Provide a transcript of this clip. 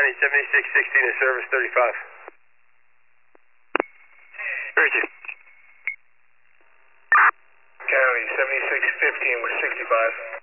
County 7616 to service 35. Very good. County 7615 with 65.